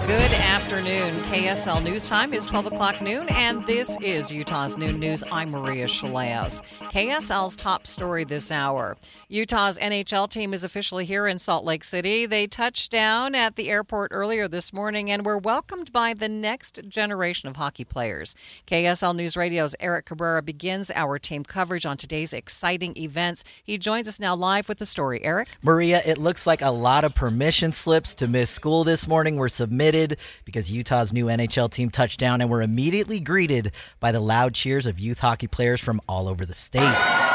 Good afternoon. KSL News Time is 12 o'clock noon, and this is Utah's Noon News. I'm Maria Shilaos. KSL's top story this hour. Utah's NHL team is officially here in Salt Lake City. They touched down at the airport earlier this morning and were welcomed by the next generation of hockey players. KSL News Radio's Eric Cabrera begins our team coverage on today's exciting events. He joins us now live with the story. Eric? Maria, it looks like a lot of permission slips to miss school this morning were submitted because Utah's new NHL team touched down and were immediately greeted by the loud cheers of youth hockey players from all over the state.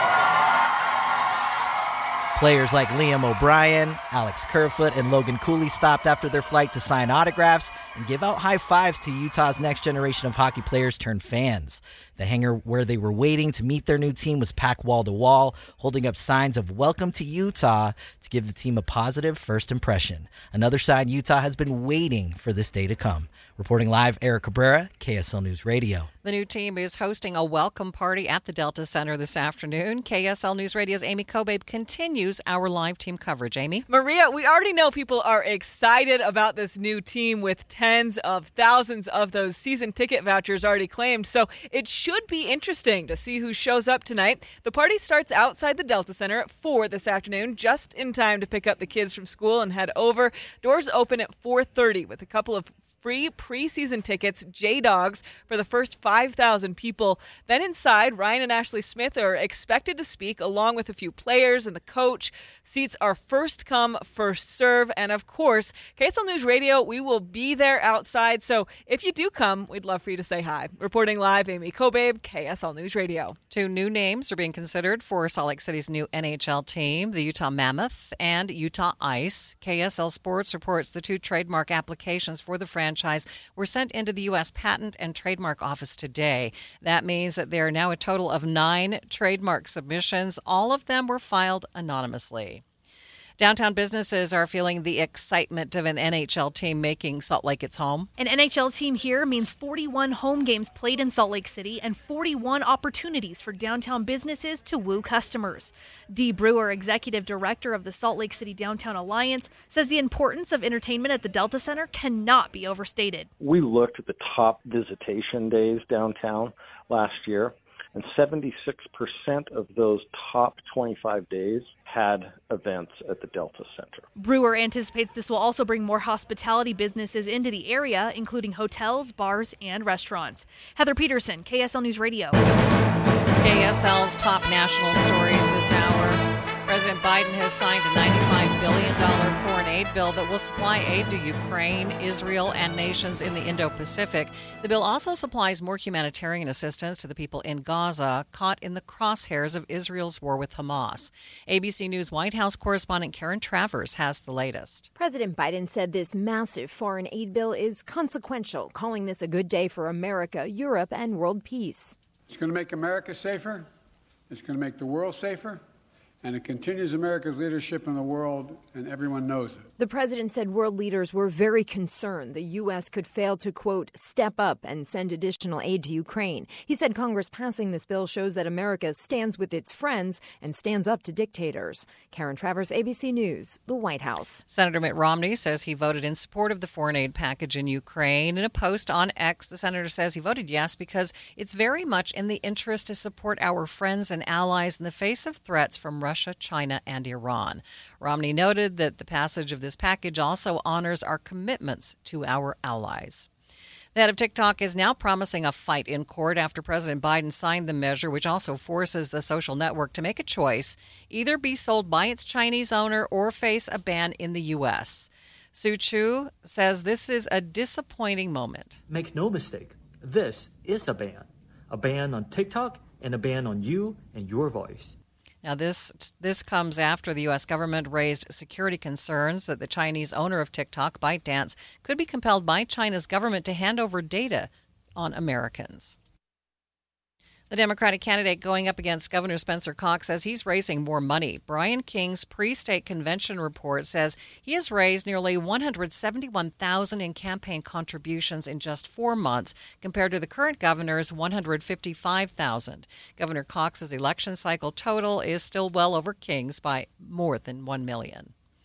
Players like Liam O'Brien, Alex Kerfoot, and Logan Cooley stopped after their flight to sign autographs and give out high fives to Utah's next generation of hockey players turned fans. The hangar where they were waiting to meet their new team was packed wall to wall, holding up signs of welcome to Utah to give the team a positive first impression. Another sign Utah has been waiting for this day to come. Reporting live, Eric Cabrera, KSL News Radio. The new team is hosting a welcome party at the Delta Center this afternoon. KSL News Radio's Amy Kobabe continues our live team coverage. Amy? Maria, we already know people are excited about this new team with tens of thousands of those season ticket vouchers already claimed, so it should be interesting to see who shows up tonight. The party starts outside the Delta Center at 4 this afternoon, just in time to pick up the kids from school and head over. Doors open at 4:30 with a couple of free preseason tickets, J-Dogs, for the first 5,000 people. Then inside, Ryan and Ashley Smith are expected to speak along with a few players and the coach. Seats are first come, first serve. And of course, KSL News Radio, we will be there outside. So if you do come, we'd love for you to say hi. Reporting live, Amy Kobabe, KSL News Radio. Two new names are being considered for Salt Lake City's new NHL team, the Utah Mammoth and Utah Ice. KSL Sports reports the two trademark applications for the franchise were sent into the U.S. Patent and Trademark Office today. That means that there are now a total of 9 trademark submissions. All of them were filed anonymously. Downtown businesses are feeling the excitement of an NHL team making Salt Lake its home. An NHL team here means 41 home games played in Salt Lake City and 41 opportunities for downtown businesses to woo customers. Dee Brewer, executive director of the Salt Lake City Downtown Alliance, says the importance of entertainment at the Delta Center cannot be overstated. We looked at the top visitation days downtown last year, and 76% of those top 25 days had events at the Delta Center. Brewer anticipates this will also bring more hospitality businesses into the area, including hotels, bars, and restaurants. Heather Peterson, KSL News Radio. KSL's top national stories this hour. President Biden has signed a $95 billion foreign aid bill that will supply aid to Ukraine, Israel, and nations in the Indo-Pacific. The bill also supplies more humanitarian assistance to the people in Gaza caught in the crosshairs of Israel's war with Hamas. ABC News White House correspondent Karen Travers has the latest. President Biden said this massive foreign aid bill is consequential, calling this a good day for America, Europe, and world peace. It's going to make America safer. It's going to make the world safer. And it continues America's leadership in the world, and everyone knows it. The president said world leaders were very concerned the U.S. could fail to, quote, step up and send additional aid to Ukraine. He said Congress passing this bill shows that America stands with its friends and stands up to dictators. Karen Travers, ABC News, the White House. Senator Mitt Romney says he voted in support of the foreign aid package in Ukraine. In a post on X, the senator says he voted yes because it's very much in the interest to support our friends and allies in the face of threats from Russia, China, and Iran. Romney noted that the passage of this package also honors our commitments to our allies. The head of TikTok is now promising a fight in court after President Biden signed the measure, which also forces the social network to make a choice, either be sold by its Chinese owner or face a ban in the U.S. Sue Chu says this is a disappointing moment. Make no mistake, this is a ban on TikTok and a ban on you and your voice. Now, this comes after the U.S. government raised security concerns that the Chinese owner of TikTok, ByteDance, could be compelled by China's government to hand over data on Americans. The Democratic candidate going up against Governor Spencer Cox says he's raising more money. Brian King's pre-state convention report says he has raised nearly $171,000 in campaign contributions in just 4 months, compared to the current governor's $155,000. Governor Cox's election cycle total is still well over King's by more than $1 million.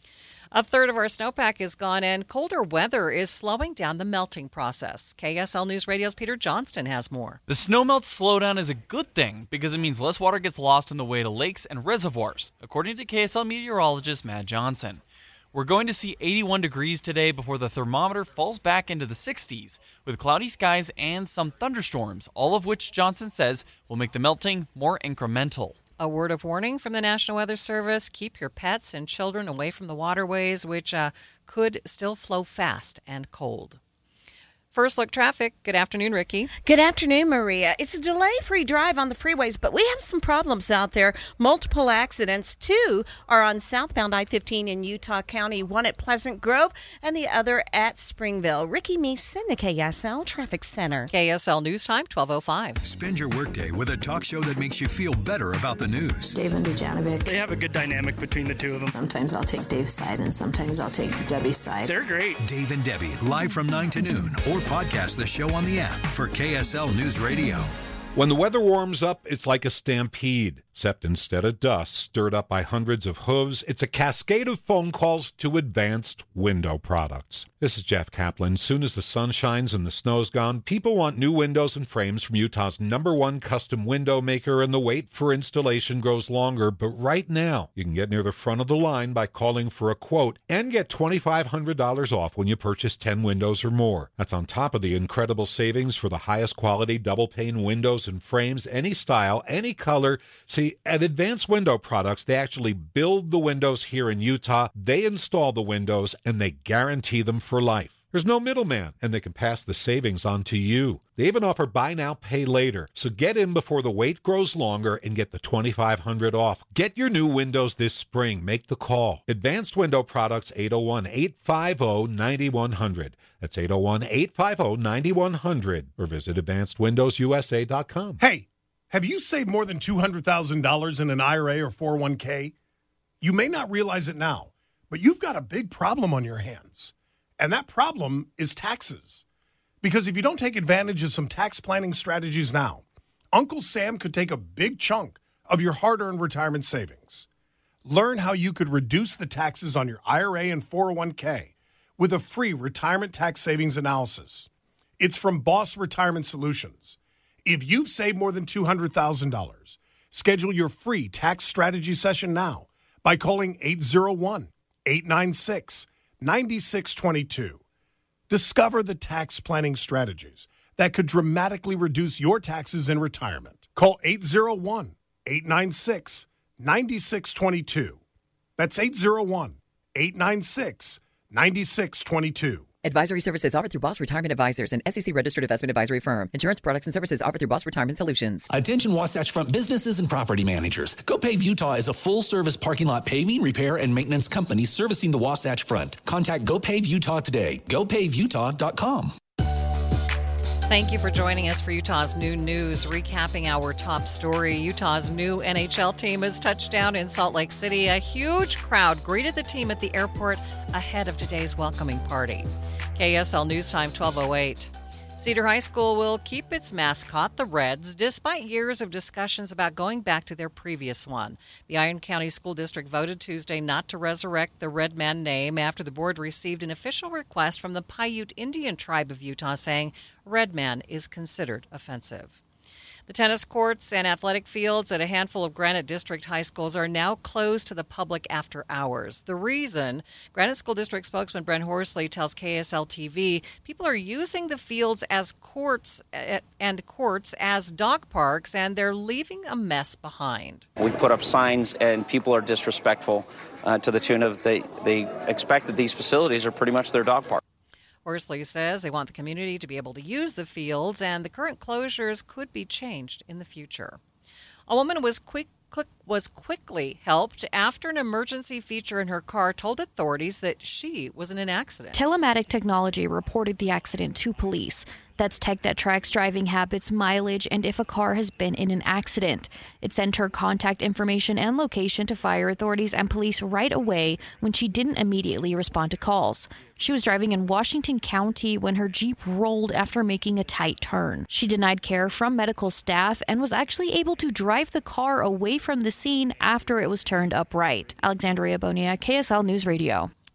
A third of our snowpack is gone, and colder weather is slowing down the melting process. KSL News Radio's Peter Johnston has more. The snowmelt slowdown is a good thing because it means less water gets lost on the way to lakes and reservoirs, according to KSL meteorologist Matt Johnson. We're going to see 81 degrees today before the thermometer falls back into the 60s, with cloudy skies and some thunderstorms, all of which Johnson says will make the melting more incremental. A word of warning from the National Weather Service: keep your pets and children away from the waterways, which could still flow fast and cold. First Look Traffic. Good afternoon, Ricky. Good afternoon, Maria. It's a delay-free drive on the freeways, but we have some problems out there. Multiple accidents. 2 are on southbound I-15 in Utah County, one at Pleasant Grove and the other at Springville. Ricky Meese in the KSL Traffic Center. KSL News Time, 12:05. Spend your workday with a talk show that makes you feel better about the news. Dave and Dujanovic. They have a good dynamic between the two of them. Sometimes I'll take Dave's side and sometimes I'll take Debbie's side. They're great. Dave and Debbie, live from 9 to noon, or podcast the show on the app for KSL News Radio. When the weather warms up, it's like a stampede, except instead of dust stirred up by hundreds of hooves, it's a cascade of phone calls to Advanced Window Products. This is Jeff Kaplan. Soon as the sun shines and the snow's gone, people want new windows and frames from Utah's #1 custom window maker, and the wait for installation grows longer. But right now, you can get near the front of the line by calling for a quote and get $2,500 off when you purchase 10 windows or more. That's on top of the incredible savings for the highest quality double-pane windows and frames, any style, any color. See, at Advanced Window Products, they actually build the windows here in Utah, they install the windows, and they guarantee them for life. There's no middleman, and they can pass the savings on to you. They even offer buy now, pay later. So get in before the wait grows longer and get the $2,500 off. Get your new windows this spring. Make the call. Advanced Window Products, 801-850-9100. That's 801-850-9100. Or visit AdvancedWindowsUSA.com. Hey, have you saved more than $200,000 in an IRA or 401k? You may not realize it now, but you've got a big problem on your hands. And that problem is taxes. Because if you don't take advantage of some tax planning strategies now, Uncle Sam could take a big chunk of your hard-earned retirement savings. Learn how you could reduce the taxes on your IRA and 401k with a free retirement tax savings analysis. It's from Boss Retirement Solutions. If you've saved more than $200,000, schedule your free tax strategy session now by calling 801-896-9622. Discover the tax planning strategies that could dramatically reduce your taxes in retirement. Call 801-896-9622. That's 801-896-9622. Advisory services offered through Boss Retirement Advisors, an SEC-registered investment advisory firm. Insurance products and services offered through Boss Retirement Solutions. Attention Wasatch Front businesses and property managers. GoPave Utah is a full-service parking lot paving, repair, and maintenance company servicing the Wasatch Front. Contact GoPave Utah today. GoPaveUtah.com. Thank you for joining us for Utah's Noon News. Recapping our top story, Utah's new NHL team has touched down in Salt Lake City. A huge crowd greeted the team at the airport ahead of today's welcoming party. KSL News Time, 12:08. Cedar High School will keep its mascot, the Reds, despite years of discussions about going back to their previous one. The Iron County School District voted Tuesday not to resurrect the Red Man name after the board received an official request from the Paiute Indian Tribe of Utah saying Red Man is considered offensive. The tennis courts and athletic fields at a handful of Granite District high schools are now closed to the public after hours. The reason, Granite School District spokesman Brent Horsley tells KSL TV, people are using the fields as courts as dog parks, and they're leaving a mess behind. We put up signs, and people are disrespectful to the tune of they expect that these facilities are pretty much their dog park. Horsley says they want the community to be able to use the fields, and the current closures could be changed in the future. A woman was quickly helped after an emergency feature in her car told authorities that she was in an accident. Telematic Technology reported the accident to police. That's tech that tracks driving habits, mileage, and if a car has been in an accident. It sent her contact information and location to fire authorities and police right away when she didn't immediately respond to calls. She was driving in Washington County when her Jeep rolled after making a tight turn. She denied care from medical staff and was actually able to drive the car away from the scene after it was turned upright. Alexandria Bonilla, KSL News Radio.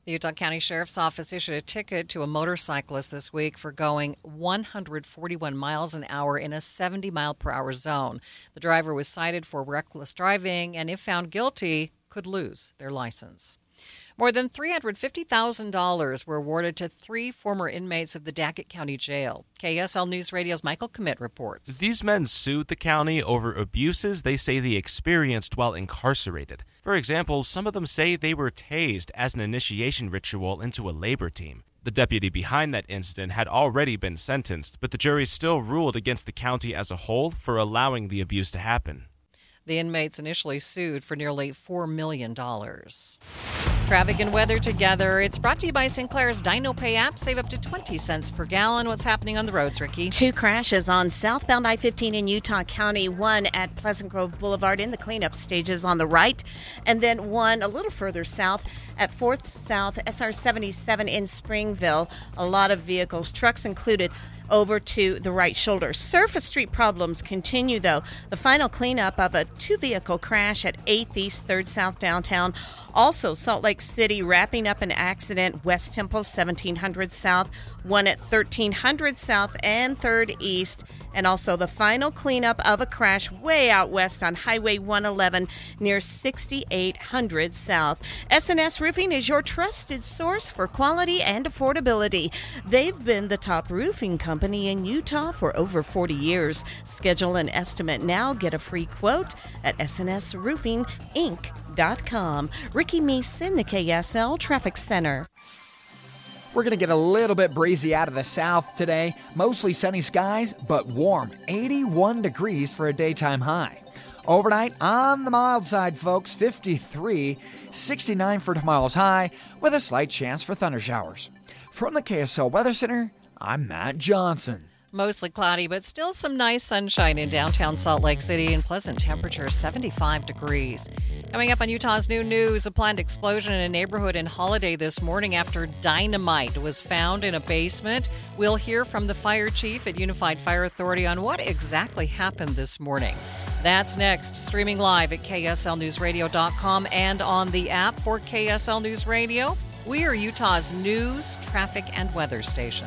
The Utah County Sheriff's Office issued a ticket to a motorcyclist this week for going 141 miles an hour in a 70-mile-per-hour zone. The driver was cited for reckless driving and, if found guilty, could lose their license. More than $350,000 were awarded to 3 former inmates of the Daggett County Jail. KSL News Radio's Michael Commit reports. These men sued the county over abuses they say they experienced while incarcerated. For example, some of them say they were tased as an initiation ritual into a labor team. The deputy behind that incident had already been sentenced, but the jury still ruled against the county as a whole for allowing the abuse to happen. The inmates initially sued for nearly $4 million. Traffic and weather together. It's brought to you by Sinclair's DinoPay app. Save up to 20 cents per gallon. What's happening on the roads, Ricky? 2 crashes on southbound I-15 in Utah County. One at Pleasant Grove Boulevard in the cleanup stages on the right. And then one a little further south at 4th South SR-77 in Springville. A lot of vehicles, trucks included, over to the right shoulder. Surface street problems continue, though. The final cleanup of a 2-vehicle crash at 8th East, 3rd South downtown. Also, Salt Lake City wrapping up an accident, West Temple, 1700 South, one at 1300 South and 3rd East. And also the final cleanup of a crash way out west on Highway 111 near 6800 South. S&S Roofing is your trusted source for quality and affordability. They've been the top roofing company in Utah for over 40 years. Schedule an estimate now. Get a free quote at snsroofinginc.com. Ricky Meese in the KSL Traffic Center. We're going to get a little bit breezy out of the south today. Mostly sunny skies, but warm. 81 degrees for a daytime high. Overnight, on the mild side, folks, 53, 69 for tomorrow's high, with a slight chance for thunder showers. From the KSL Weather Center, I'm Matt Johnson. Mostly cloudy, but still some nice sunshine in downtown Salt Lake City and pleasant temperature, 75 degrees. Coming up on Utah's New News, a planned explosion in a neighborhood in Holiday this morning after dynamite was found in a basement. We'll hear from the fire chief at Unified Fire Authority on what exactly happened this morning. That's next, streaming live at KSLNewsRadio.com and on the app for KSL News Radio. We are Utah's news, traffic, and weather station.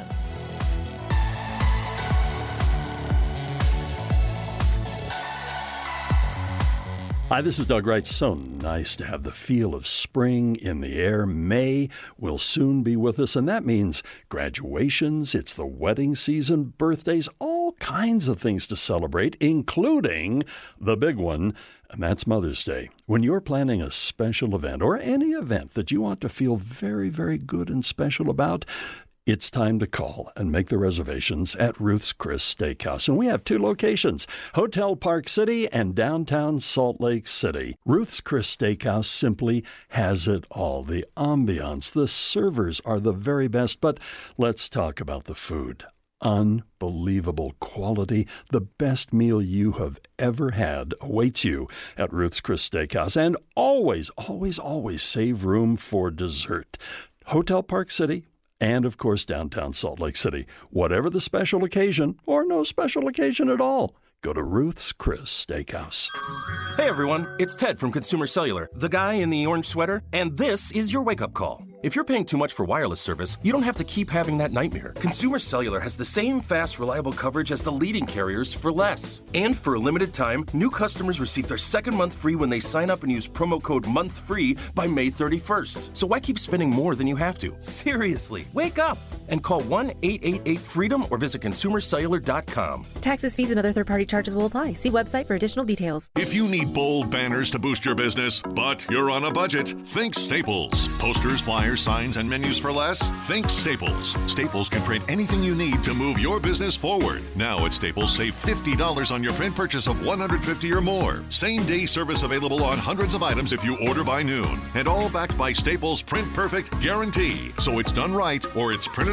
Hi, this is Doug Wright. So nice to have the feel of spring in the air. May will soon be with us, and that means graduations, it's the wedding season, birthdays, all kinds of things to celebrate, including the big one, and that's Mother's Day. When you're planning a special event or any event that you want to feel very, very good and special about, it's time to call and make the reservations at Ruth's Chris Steakhouse. And we have 2 locations, Hotel Park City and downtown Salt Lake City. Ruth's Chris Steakhouse simply has it all. The ambiance, the servers are the very best. But let's talk about the food. Unbelievable quality. The best meal you have ever had awaits you at Ruth's Chris Steakhouse. And always, always, always save room for dessert. Hotel Park City, and, of course, downtown Salt Lake City. Whatever the special occasion, or no special occasion at all, go to Ruth's Chris Steakhouse. Hey, everyone. It's Ted from Consumer Cellular, the guy in the orange sweater, and this is your wake-up call. If you're paying too much for wireless service, you don't have to keep having that nightmare. Consumer Cellular has the same fast, reliable coverage as the leading carriers for less. And for a limited time, new customers receive their second month free when they sign up and use promo code MONTHFREE by May 31st. So why keep spending more than you have to? Seriously, wake up and call 1-888-FREEDOM or visit consumercellular.com. Taxes, fees, and other third-party charges will apply. See website for additional details. If you need bold banners to boost your business, but you're on a budget, think Staples. Posters, flyers, signs, and menus for less? Think Staples. Staples can print anything you need to move your business forward. Now at Staples, save $50 on your print purchase of $150 or more. Same-day service available on hundreds of items if you order by noon. And all backed by Staples' Print Perfect guarantee. So it's done right or it's printed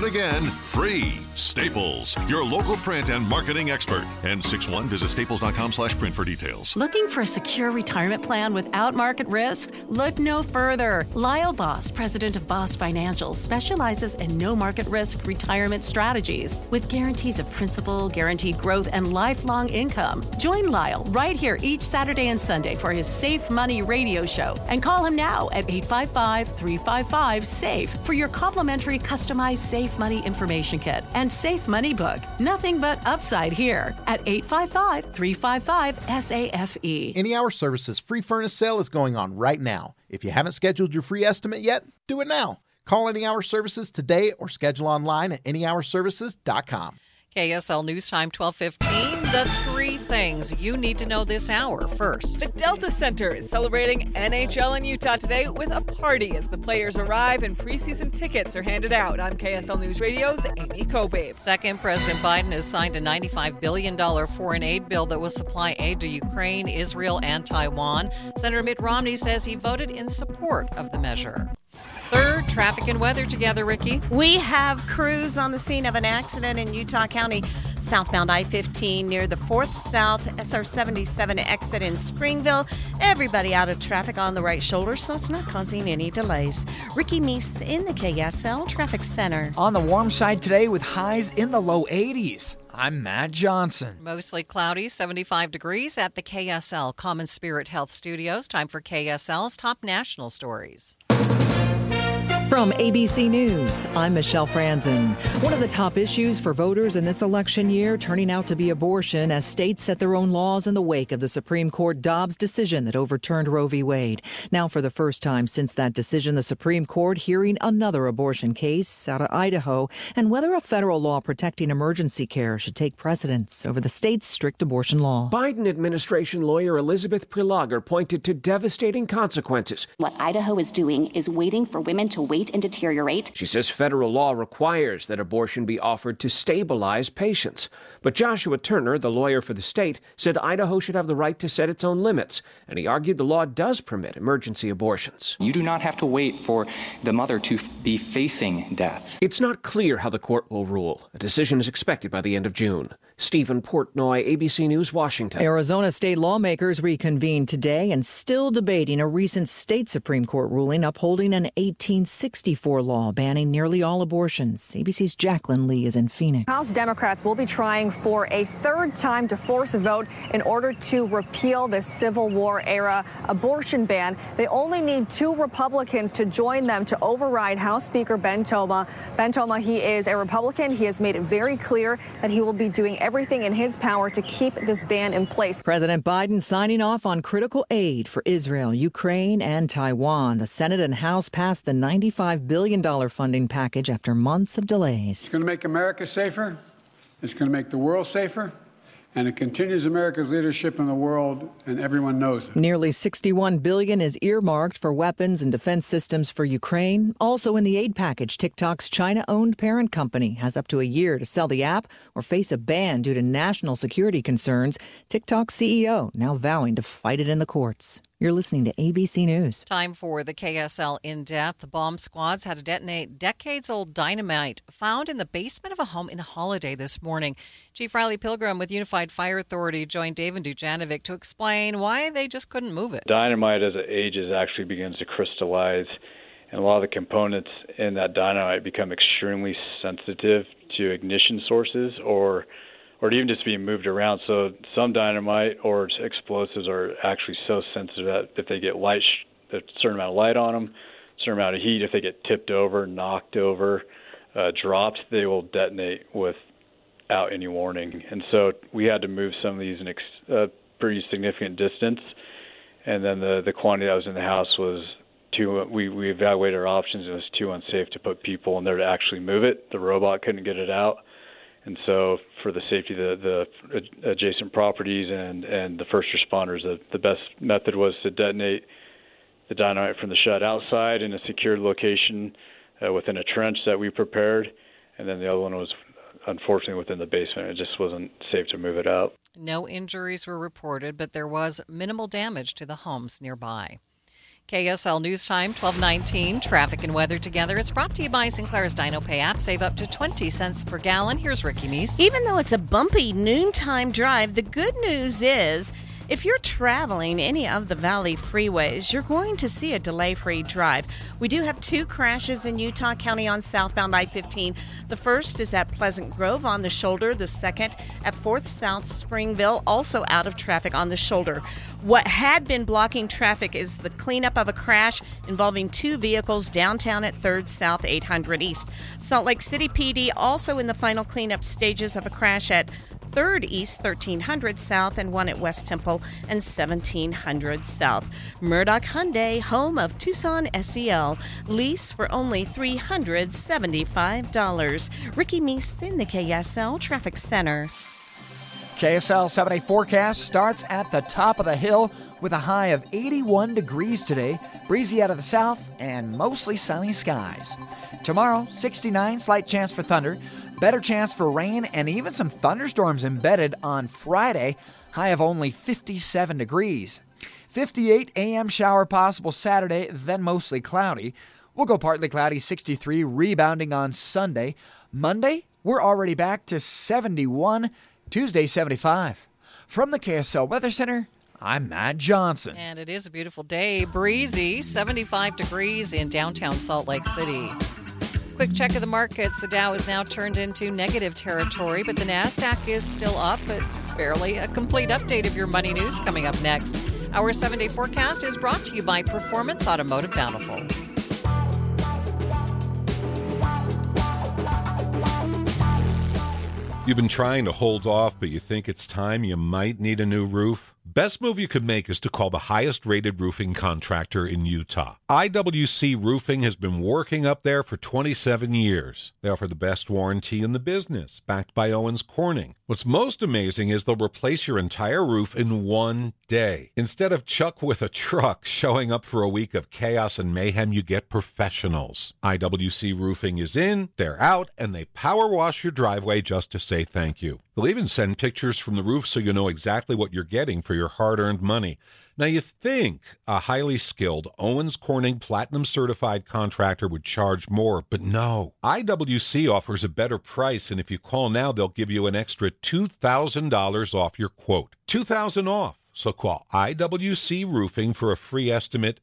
it again, free. Staples, your local print and marketing expert. N61, visit staples.com/print for details. Looking for a secure retirement plan without market risk? Look no further. Lyle Boss, president of Boss Financial, specializes in no market risk retirement strategies with guarantees of principal, guaranteed growth, and lifelong income. Join Lyle right here each Saturday and Sunday for his Safe Money radio show, and call him now at 855-355-SAFE for your complimentary customized Safe Money information kit and Safe Money book. Nothing but upside here at 855-355-SAFE. Any Hour Services free furnace sale is going on right now. If you haven't scheduled your free estimate yet, do it now. Call Any Hour Services today or schedule online at anyhourservices.com. KSL News Time 12:15. The three things you need to know this hour. First, the Delta Center is celebrating NHL in Utah today with a party as the players arrive and preseason tickets are handed out. I'm KSL News Radio's Amy Kobe. Second, President Biden has signed a $95 billion foreign aid bill that will supply aid to Ukraine, Israel, and Taiwan. Senator Mitt Romney says he voted in support of the measure. Third, traffic and weather together, Ricky. We have crews on the scene of an accident in Utah County, southbound I-15 near the 4th South SR-77 exit in Springville. Everybody out of traffic on the right shoulder, so it's not causing any delays. Ricky Meese in the KSL Traffic Center. On the warm side today with highs in the low 80s. I'm Matt Johnson. Mostly cloudy, 75 degrees at the KSL Common Spirit Health Studios. Time for KSL's top national stories. From ABC News, I'm Michelle Franzen. One of the top issues for voters in this election year turning out to be abortion as states set their own laws in the wake of the Supreme Court Dobbs decision that overturned Roe v. Wade. Now, for the first time since that decision, the Supreme Court hearing another abortion case out of Idaho and whether a federal law protecting emergency care should take precedence over the state's strict abortion law. Biden administration lawyer Elizabeth Prelogar pointed to devastating consequences. What Idaho is doing is waiting for women to wait and deteriorate. She says federal law requires that abortion be offered to stabilize patients. But Joshua Turner, the lawyer for the state, said Idaho should have the right to set its own limits, and he argued the law does permit emergency abortions. You do not have to wait for the mother to be facing death. It's not clear how the court will rule. A decision is expected by the end of June. Stephen Portnoy, ABC News, Washington. Arizona state lawmakers reconvened today and still debating a recent state Supreme Court ruling upholding an 1864 law banning nearly all abortions. ABC's Jacqueline Lee is in Phoenix. House Democrats will be trying for a third time to force a vote in order to repeal the Civil War-era abortion ban. They only need 2 Republicans to join them to override House Speaker Ben Toma. Ben Toma, he is a Republican. He has made it very clear that he will be doing everything in his power to keep this ban in place. President Biden signing off on critical aid for Israel, Ukraine, and Taiwan. The Senate and House passed the $95 billion funding package after months of delays. It's going to make America safer. It's going to make the world safer. And it continues America's leadership in the world, and everyone knows it. Nearly $61 billion is earmarked for weapons and defense systems for Ukraine. Also in the aid package, TikTok's China-owned parent company has up to a year to sell the app or face a ban due to national security concerns. TikTok's CEO now vowing to fight it in the courts. You're listening to ABC News. Time for the KSL In-Depth. Bomb squads had to detonate decades-old dynamite found in the basement of a home in Holiday this morning. Chief Riley Pilgrim with Unified Fire Authority joined David Dujanovic to explain why they just couldn't move it. Dynamite, as it ages, actually begins to crystallize, and a lot of the components in that dynamite become extremely sensitive to ignition sources or even just being moved around. So some dynamite or explosives are actually so sensitive that if they get light, a certain amount of light on them, a certain amount of heat, if they get tipped over, knocked over, dropped, they will detonate without any warning. And so we had to move some of these in a pretty significant distance. And then the quantity that was in the house was we evaluated our options. It was too unsafe to put people in there to actually move it. The robot couldn't get it out. And so for the safety of the adjacent properties and the first responders, the best method was to detonate the dynamite from the shed outside in a secured location within a trench that we prepared. And then the other one was, unfortunately, within the basement. It just wasn't safe to move it out. No injuries were reported, but there was minimal damage to the homes nearby. KSL News Time, 12:19. Traffic and weather together. It's brought to you by Sinclair's Dino Pay app. Save up to 20 cents per gallon. Here's Ricky Meese. Even though it's a bumpy noontime drive, the good news is if you're traveling any of the Valley freeways, you're going to see a delay-free drive. We do have 2 crashes in Utah County on southbound I-15. The first is at Pleasant Grove on the shoulder. The second at 4th South Springville, also out of traffic on the shoulder. What had been blocking traffic is the cleanup of a crash involving 2 vehicles downtown at 3rd South 800 East. Salt Lake City PD also in the final cleanup stages of a crash at 3rd East 1300 South and one at West Temple and 1700 South. Murdoch Hyundai, home of Tucson SEL. Lease for only $375. Ricky Meese in the KSL Traffic Center. KSL 7-day forecast starts at the top of the hill with a high of 81 degrees today, breezy out of the south, and mostly sunny skies. Tomorrow, 69, slight chance for thunder, better chance for rain, and even some thunderstorms embedded on Friday, high of only 57 degrees. 58 a.m. shower possible Saturday, then mostly cloudy. We'll go partly cloudy, 63, rebounding on Sunday. Monday, we're already back to 71. Tuesday, 75. From the KSL Weather Center, I'm Matt Johnson. And it is a beautiful day. Breezy, 75 degrees in downtown Salt Lake City. Quick check of the markets. The Dow is now turned into negative territory, but the NASDAQ is still up, but just barely. A complete update of your money news coming up next. Our 7-day forecast is brought to you by Performance Automotive Bountiful. You've been trying to hold off, but you think it's time you might need a new roof? Best move you could make is to call the highest-rated roofing contractor in Utah. IWC Roofing has been working up there for 27 years. They offer the best warranty in the business, backed by Owens Corning. What's most amazing is they'll replace your entire roof in one day. Instead of Chuck with a truck showing up for a week of chaos and mayhem, you get professionals. IWC Roofing is in, they're out, and they power wash your driveway just to say thank you. They'll even send pictures from the roof so you know exactly what you're getting for your hard-earned money. Now, you think a highly skilled Owens Corning Platinum Certified contractor would charge more, but no. IWC offers a better price, and if you call now, they'll give you an extra $2,000 off your quote. $2,000 off. So call IWC Roofing for a free estimate,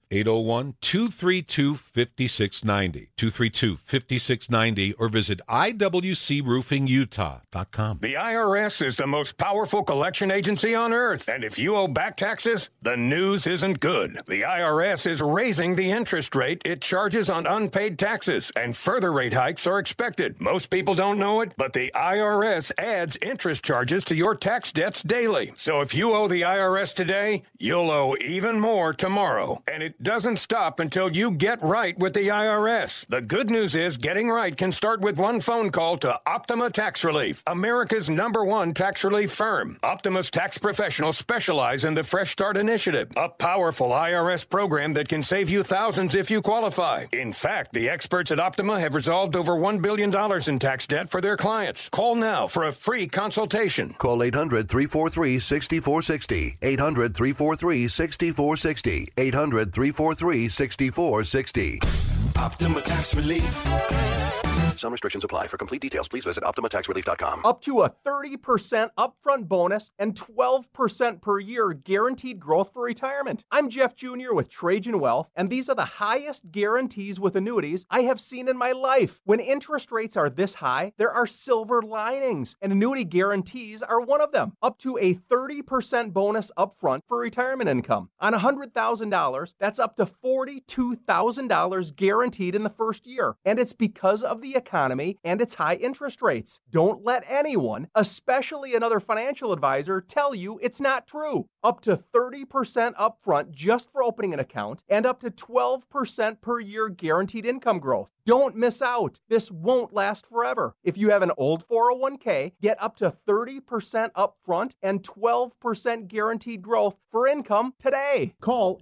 801-232-5690, 232-5690, or visit IWCRoofingUtah.com. The IRS is the most powerful collection agency on earth, and if you owe back taxes, the news isn't good. The IRS is raising the interest rate it charges on unpaid taxes, and further rate hikes are expected. Most people don't know it, but the IRS adds interest charges to your tax debts daily. So if you owe the IRS today, you'll owe even more tomorrow. And it doesn't stop until you get right with the IRS. The good news is getting right can start with one phone call to Optima Tax Relief, America's #1 tax relief firm. Optima's tax professionals specialize in the Fresh Start Initiative, a powerful IRS program that can save you thousands if you qualify. In fact, the experts at Optima have resolved over $1 billion in tax debt for their clients. Call now for a free consultation. Call 800-343-6460. 800-343-6460. 800-343-6460. Optima Tax Relief. Some restrictions apply. For complete details, please visit OptimaTaxRelief.com. Up to a 30% upfront bonus and 12% per year guaranteed growth for retirement. I'm Jeff Jr. with Trajan Wealth, and these are the highest guarantees with annuities I have seen in my life. When interest rates are this high, there are silver linings, and annuity guarantees are one of them. Up to a 30% bonus upfront for retirement income. On $100,000, that's up to $42,000 guaranteed in the first year, and it's because of the economy and its high interest rates. Don't let anyone, especially another financial advisor, tell you it's not true. Up to 30% upfront just for opening an account and up to 12% per year guaranteed income growth. Don't miss out. This won't last forever. If you have an old 401k, get up to 30% upfront and 12% guaranteed growth for income today. Call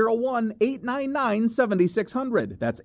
801-899-7600. That's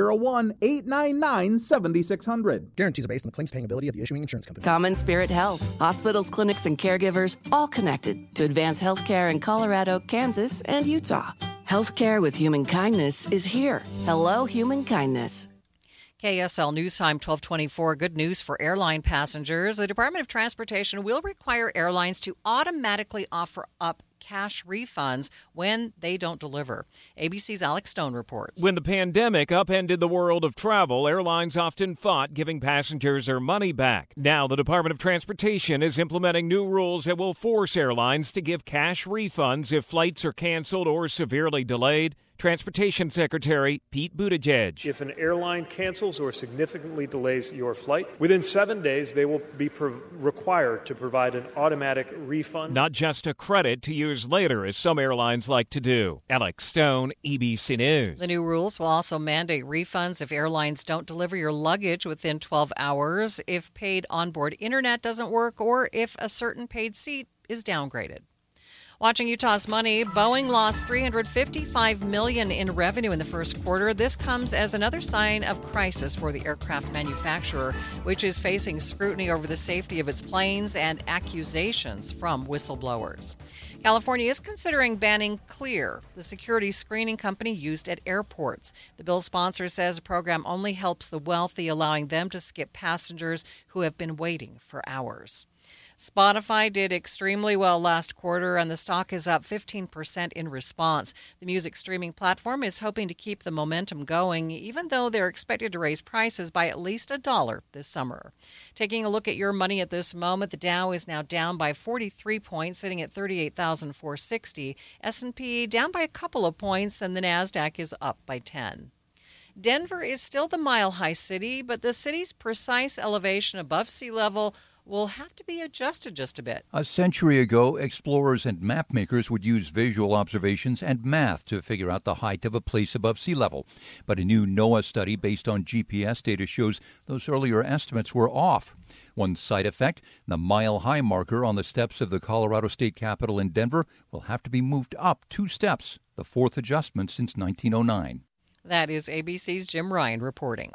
801-899-7600. Guarantees are based on the claims paying ability of the issuing insurance company. Common Spirit Health. Hospitals, clinics, and caregivers all connected to advance healthcare in Colorado, Kansas, and Utah. Healthcare with human kindness is here. Hello, human kindness. KSL News Time 1224. Good news for airline passengers. The Department of Transportation will require airlines to automatically offer up cash refunds when they don't deliver. ABC's Alex Stone reports. When the pandemic upended the world of travel, airlines often fought giving passengers their money back. Now the Department of Transportation is implementing new rules that will force airlines to give cash refunds if flights are canceled or severely delayed. Transportation Secretary Pete Buttigieg. If an airline cancels or significantly delays your flight, within 7 days they will be required to provide an automatic refund. Not just a credit to use later, as some airlines like to do. Alex Stone, ABC News. The new rules will also mandate refunds if airlines don't deliver your luggage within 12 hours, if paid onboard internet doesn't work, or if a certain paid seat is downgraded. Watching Utah's money, Boeing lost $355 million in revenue in the first quarter. This comes as another sign of crisis for the aircraft manufacturer, which is facing scrutiny over the safety of its planes and accusations from whistleblowers. California is considering banning Clear, the security screening company used at airports. The bill's sponsor says the program only helps the wealthy, allowing them to skip passengers who have been waiting for hours. Spotify did extremely well last quarter, and the stock is up 15% in response. The music streaming platform is hoping to keep the momentum going, even though they're expected to raise prices by at least $1 this summer. Taking a look at your money at this moment, the Dow is now down by 43 points, sitting at 38,460. S&P down by a couple of points, and the NASDAQ is up by 10. Denver is still the mile-high city, but the city's precise elevation above sea level will have to be adjusted just a bit. A century ago, explorers and map makers would use visual observations and math to figure out the height of a place above sea level. But a new NOAA study based on GPS data shows those earlier estimates were off. One side effect, the mile-high marker on the steps of the Colorado State Capitol in Denver will have to be moved up 2 steps, the fourth adjustment since 1909. That is ABC's Jim Ryan reporting.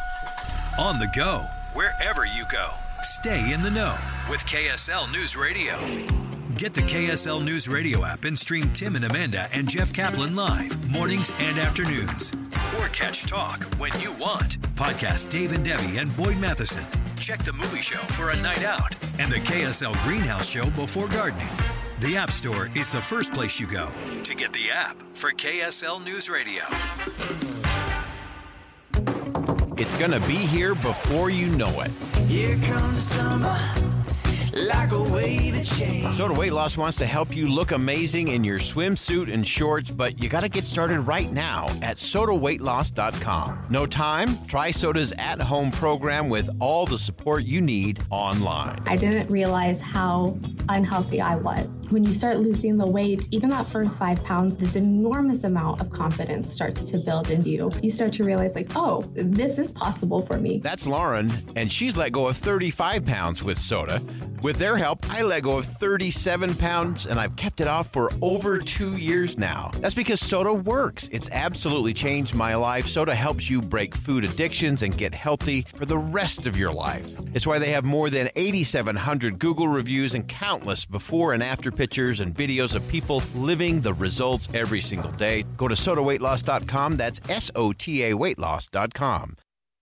On the go, wherever you go. Stay in the know with KSL News Radio. Get the KSL News Radio app and stream Tim and Amanda and Jeff Kaplan live mornings and afternoons. Or catch talk when you want. Podcast Dave and Debbie and Boyd Matheson. Check the movie show for a night out and the KSL Greenhouse show before gardening. The App Store is the first place you go to get the app for KSL News Radio. It's going to be here before you know it. Here comes the summer, like a wave of change. Soda Weight Loss wants to help you look amazing in your swimsuit and shorts, but you got to get started right now at sodaweightloss.com. No time? Try Soda's at-home program with all the support you need online. I didn't realize how unhealthy I was. When you start losing the weight, even that first 5 pounds, this enormous amount of confidence starts to build into you. You start to realize, like, oh, this is possible for me. That's Lauren, and she's let go of 35 pounds with Soda. With their help, I let go of 37 pounds, and I've kept it off for over 2 years now. That's because Soda works. It's absolutely changed my life. Soda helps you break food addictions and get healthy for the rest of your life. It's why they have more than 8,700 Google reviews and countless before and after pictures and videos of people living the results every single day. Go to sodaweightloss.com. That's SOTA weightloss.com.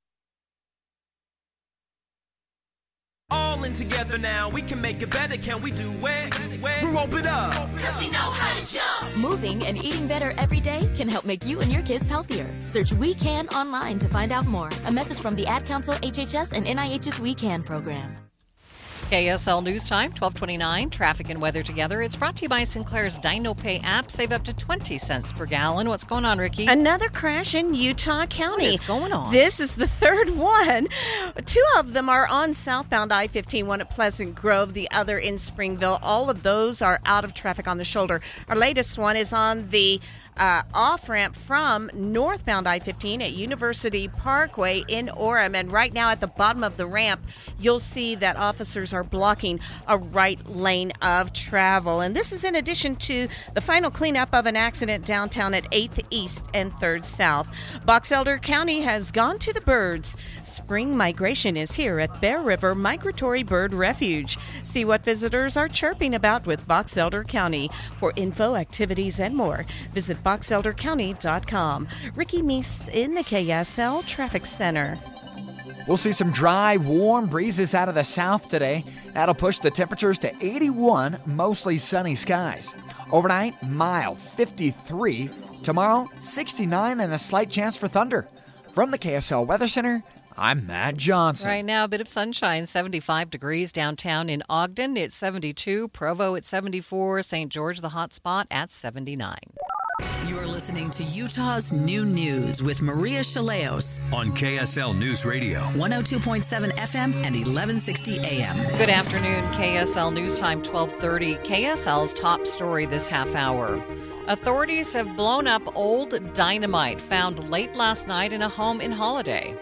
All in together now, we can make it better, can we do it? We rope it up, cause we know how to jump. Moving and eating better every day can help make you and your kids healthier. Search We Can online to find out more. A message from the Ad Council, HHS, and NIH's We Can program. KSL News Time, 1229, traffic and weather together. It's brought to you by Sinclair's DinoPay app. Save up to 20 cents per gallon. What's going on, Ricky? Another crash in Utah County. What is going on? This is the third one. 2 of them are on southbound I-15, one at Pleasant Grove, the other in Springville. All of those are out of traffic on the shoulder. Our latest one is on the off-ramp from northbound I-15 at University Parkway in Orem. And right now at the bottom of the ramp, you'll see that officers are blocking a right lane of travel. And this is in addition to the final cleanup of an accident downtown at 8th East and 3rd South. Box Elder County has gone to the birds. Spring migration is here at Bear River Migratory Bird Refuge. See what visitors are chirping about with Box Elder County. For info, activities, and more, visit boxeldercounty.com. Ricky Meese in the KSL Traffic Center. We'll see some dry, warm breezes out of the south today. That'll push the temperatures to 81, mostly sunny skies. Overnight, mild, 53. Tomorrow, 69 and a slight chance for thunder. From the KSL Weather Center, I'm Matt Johnson. Right now, a bit of sunshine, 75 degrees downtown in Ogden. It's 72. Provo at 74. St. George, the hot spot, at 79. You're listening to Utah's New News with Maria Chaleos on KSL News Radio, 102.7 FM and 1160 AM. Good afternoon, KSL News Time, 12:30. KSL's top story this half hour. Authorities have blown up old dynamite found late last night in a home in Holiday.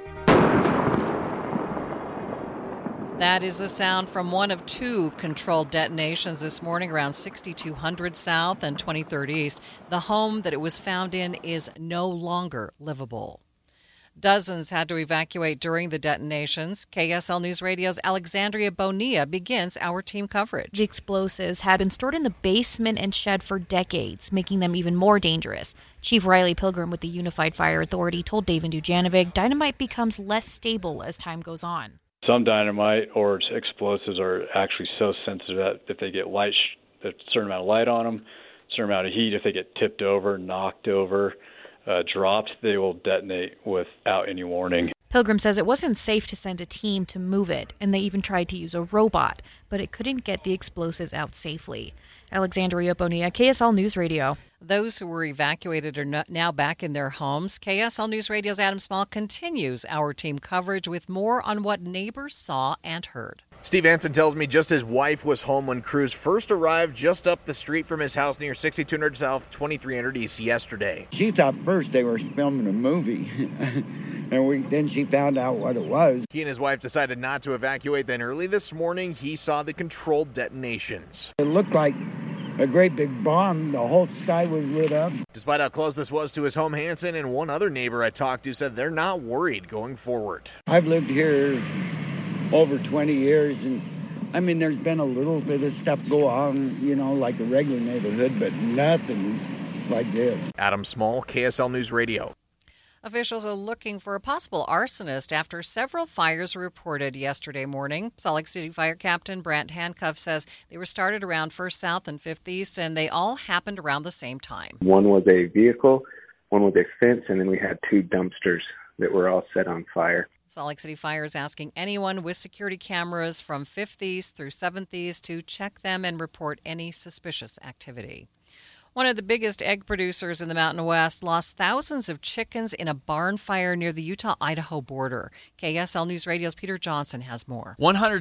That is the sound from one of two controlled detonations this morning around 6200 South and 23rd East. The home that it was found in is no longer livable. Dozens had to evacuate during the detonations. KSL News Radio's Alexandria Bonilla begins our team coverage. The explosives had been stored in the basement and shed for decades, making them even more dangerous. Chief Riley Pilgrim with the Unified Fire Authority told David Dujanovic dynamite becomes less stable as time goes on. Some dynamite or explosives are actually so sensitive that if they get light, a certain amount of light on them, a certain amount of heat, if they get tipped over, knocked over, dropped, they will detonate without any warning. Pilgrim says it wasn't safe to send a team to move it, and they even tried to use a robot, but it couldn't get the explosives out safely. Alexandria Bonilla, KSL News Radio. Those who were evacuated are now back in their homes. KSL News Radio's Adam Small continues our team coverage with more on what neighbors saw and heard. Steve Anson tells me just his wife was home when crews first arrived just up the street from his house near 6200 South, 2300 East yesterday. She thought first they were filming a movie, and then she found out what it was. He and his wife decided not to evacuate. Then early this morning, he saw the controlled detonations. It looked like a great big bomb. The whole sky was lit up. Despite how close this was to his home, Hanson and one other neighbor I talked to said they're not worried going forward. I've lived here over 20 years, and I mean, there's been a little bit of stuff go on, like a regular neighborhood, but nothing like this. Adam Small, KSL News Radio. Officials are looking for a possible arsonist after several fires were reported yesterday morning. Salt Lake City Fire Captain Brant Handcuff says they were started around 1st South and 5th East, and they all happened around the same time. One was a vehicle, one was a fence, and then we had two dumpsters that were all set on fire. Salt Lake City Fire is asking anyone with security cameras from 5th East through 7th East to check them and report any suspicious activity. One of the biggest egg producers in the Mountain West lost thousands of chickens in a barn fire near the Utah-Idaho border. KSL News Radio's Peter Johnson has more.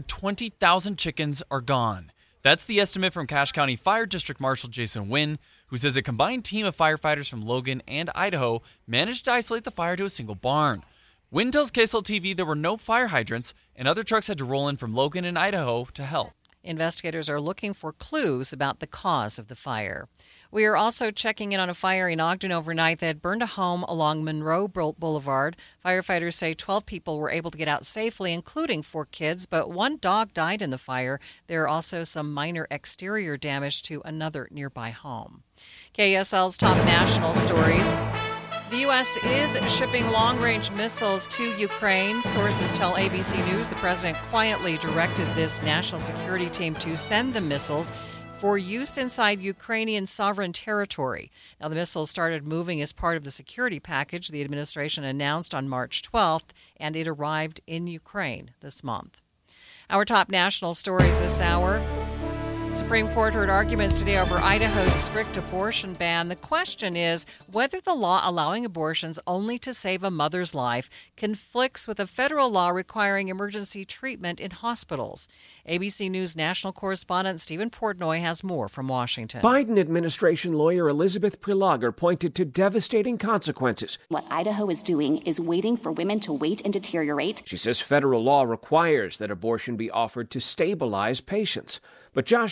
120,000 chickens are gone. That's the estimate from Cache County Fire District Marshal Jason Wynn, who says a combined team of firefighters from Logan and Idaho managed to isolate the fire to a single barn. Wynn tells KSL TV there were no fire hydrants, and other trucks had to roll in from Logan and Idaho to help. Investigators are looking for clues about the cause of the fire. We are also checking in on a fire in Ogden overnight that burned a home along Monroe Boulevard. Firefighters say 12 people were able to get out safely, including 4 kids, but 1 dog died in the fire. There are also some minor exterior damage to another nearby home. KSL's top national stories. The U.S. is shipping long-range missiles to Ukraine. Sources tell ABC News the president quietly directed this national security team to send the missiles for use inside Ukrainian sovereign territory. Now, the missiles started moving as part of the security package the administration announced on March 12th, and it arrived in Ukraine this month. Our top national stories this hour. Supreme Court heard arguments today over Idaho's strict abortion ban. The question is whether the law allowing abortions only to save a mother's life conflicts with a federal law requiring emergency treatment in hospitals. ABC News national correspondent Stephen Portnoy has more from Washington. Biden administration lawyer Elizabeth Prelager pointed to devastating consequences. What Idaho is doing is waiting for women to wait and deteriorate. She says federal law requires that abortion be offered to stabilize patients. But Josh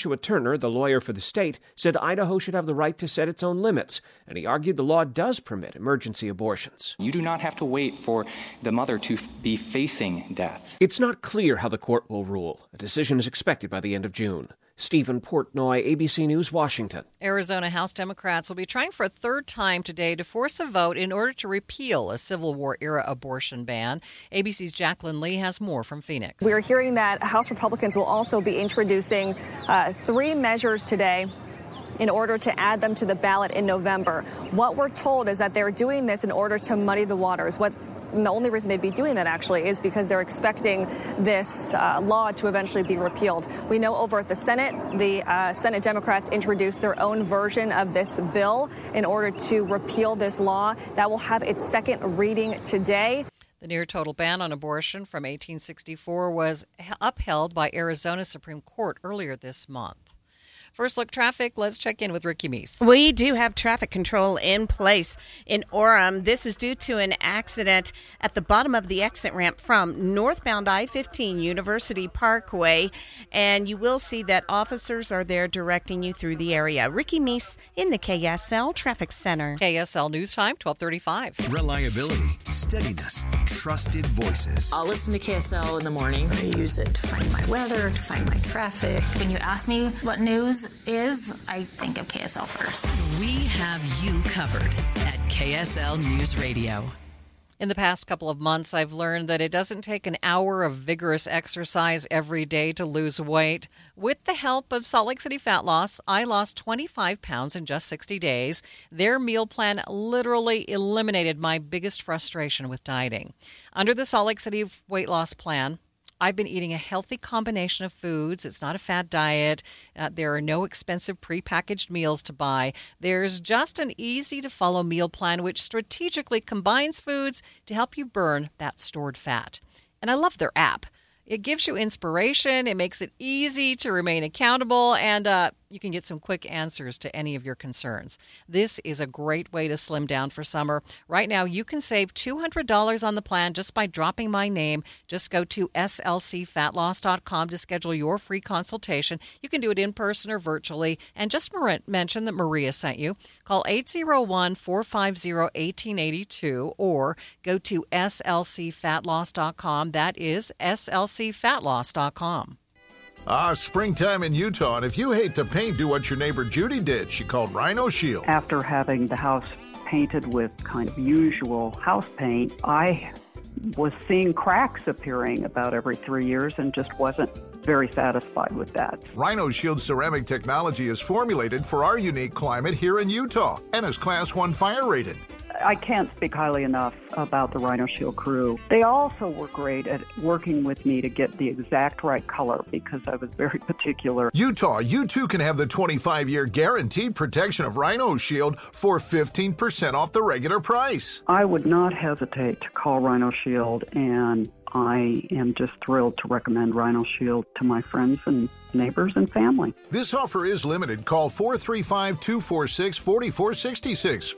Joshua Turner, the lawyer for the state, said Idaho should have the right to set its own limits, and he argued the law does permit emergency abortions. You do not have to wait for the mother to be facing death. It's not clear how the court will rule. A decision is expected by the end of June. Stephen Portnoy, ABC News, Washington. Arizona House Democrats will be trying for a third time today to force a vote in order to repeal a Civil War-era abortion ban. ABC's Jacqueline Lee has more from Phoenix. We are hearing that House Republicans will also be introducing 3 measures today in order to add them to the ballot in November. What we're told is that they're doing this in order to muddy the waters. And the only reason they'd be doing that, actually, is because they're expecting this law to eventually be repealed. We know over at the Senate Democrats introduced their own version of this bill in order to repeal this law. That will have its second reading today. The near-total ban on abortion from 1864 was upheld by Arizona's Supreme Court earlier this month. First look traffic. Let's check in with Ricky Meese. We do have traffic control in place in Orem. This is due to an accident at the bottom of the exit ramp from northbound I-15 University Parkway, and you will see that officers are there directing you through the area. Ricky Meese in the KSL Traffic Center. KSL News Time, 12:35. Reliability, steadiness, trusted voices. I'll listen to KSL in the morning. I use it to find my weather, to find my traffic. When you ask me what news is, I think of KSL first. We have you covered at KSL News Radio. In the past couple of months, I've learned that it doesn't take an hour of vigorous exercise every day to lose weight. With the help of Salt Lake City Fat Loss, I lost 25 pounds in just 60 days. Their meal plan literally eliminated my biggest frustration with dieting. Under the Salt Lake City weight loss plan, I've been eating a healthy combination of foods. It's not a fad diet. There are no expensive prepackaged meals to buy. There's just an easy-to-follow meal plan which strategically combines foods to help you burn that stored fat. And I love their app. It gives you inspiration. It makes it easy to remain accountable, and you can get some quick answers to any of your concerns. This is a great way to slim down for summer. Right now, you can save $200 on the plan just by dropping my name. Just go to slcfatloss.com to schedule your free consultation. You can do it in person or virtually, and just mention that Maria sent you. Call 801-450-1882 or go to slcfatloss.com. That is slcfatloss.com. Springtime in Utah, and if you hate to paint, do what your neighbor Judy did. She called Rhino Shield. After having the house painted with kind of usual house paint, I was seeing cracks appearing about every 3 years and just wasn't very satisfied with that. Rhino Shield ceramic technology is formulated for our unique climate here in Utah and is Class 1 fire rated. I can't speak highly enough about the Rhino Shield crew. They also were great at working with me to get the exact right color because I was very particular. Utah, you too can have the 25-year guaranteed protection of Rhino Shield for 15% off the regular price. I would not hesitate to call Rhino Shield, and I am just thrilled to recommend Rhino Shield to my friends and neighbors and family. This offer is limited. Call 435-246-4466,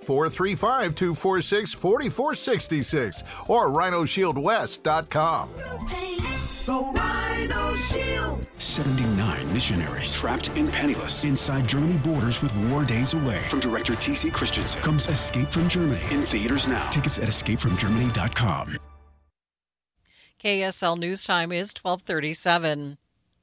435-246-4466, or rhinoshieldwest.com. Go Rhino Shield. 79 missionaries trapped and penniless inside Germany borders with war days away. From director T.C. Christensen comes Escape from Germany in theaters now. Tickets at escapefromgermany.com. KSL News Time is 12:37.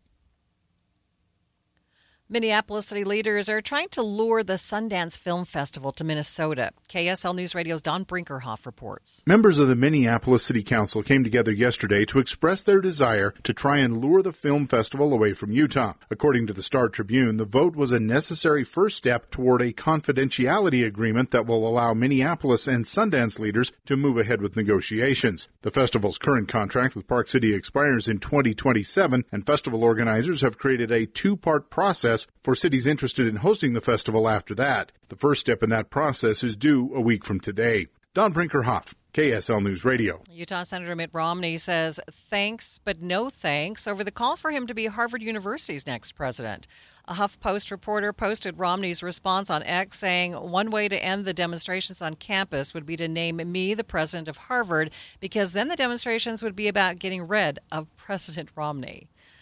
Minneapolis city leaders are trying to lure the Sundance Film Festival to Minnesota. KSL News Radio's Don Brinkerhoff reports. Members of the Minneapolis City Council came together yesterday to express their desire to try and lure the film festival away from Utah. According to the Star Tribune, the vote was a necessary first step toward a confidentiality agreement that will allow Minneapolis and Sundance leaders to move ahead with negotiations. The festival's current contract with Park City expires in 2027, and festival organizers have created a two-part process for cities interested in hosting the festival after that. The first step in that process is due a week from today. Don Brinkerhoff, KSL News Radio. Utah Senator Mitt Romney says thanks but no thanks over the call for him to be Harvard University's next president. A HuffPost reporter posted Romney's response on X saying one way to end the demonstrations on campus would be to name me the president of Harvard, because then the demonstrations would be about getting rid of President Romney.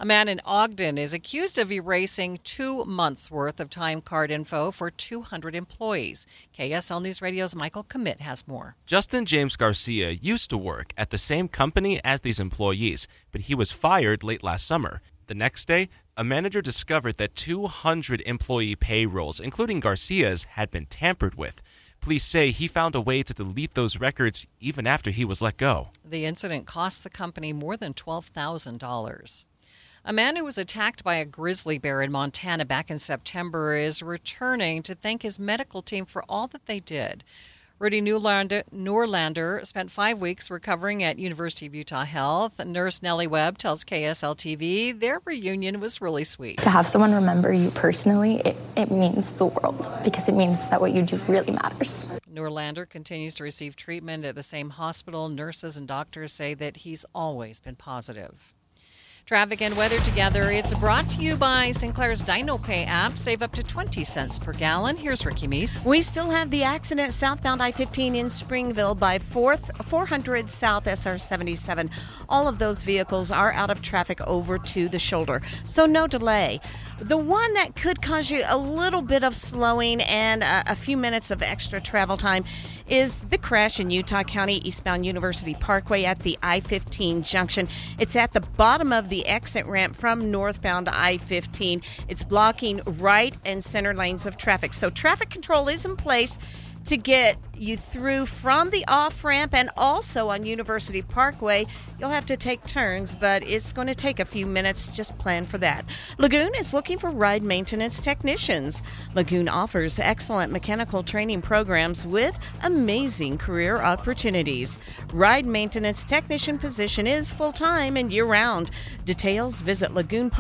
A man in Ogden is accused of erasing 2 months' worth of time card info for 200 employees. KSL News Radio's Michael Commit has more. Justin James Garcia used to work at the same company as these employees, but he was fired late last summer. The next day, a manager discovered that 200 employee payrolls, including Garcia's, had been tampered with. Police say he found a way to delete those records even after he was let go. The incident cost the company more than $12,000. A man who was attacked by a grizzly bear in Montana back in September is returning to thank his medical team for all that they did. Rudy Norlander spent 5 weeks recovering at University of Utah Health. Nurse Nellie Webb tells KSL-TV their reunion was really sweet. To have someone remember you personally, it means the world, because it means that what you do really matters. Norlander continues to receive treatment at the same hospital. Nurses and doctors say that he's always been positive. Traffic and weather together. It's brought to you by Sinclair's DinoPay app. Save up to 20 cents per gallon. Here's Ricky Meese. We still have the accident southbound I-15 in Springville by 400 South SR 77. All of those vehicles are out of traffic over to the shoulder, so no delay. The one that could cause you a little bit of slowing and a few minutes of extra travel time is the crash in Utah County eastbound University Parkway at the I-15 junction. It's at the bottom of the exit ramp from northbound I-15. It's blocking right and center lanes of traffic. So traffic control is in place to get you through from the off-ramp, and also on University Parkway. You'll have to take turns, but it's going to take a few minutes. Just plan for that. Lagoon is looking for ride maintenance technicians. Lagoon offers excellent mechanical training programs with amazing career opportunities. Ride maintenance technician position is full-time and year-round. Details, visit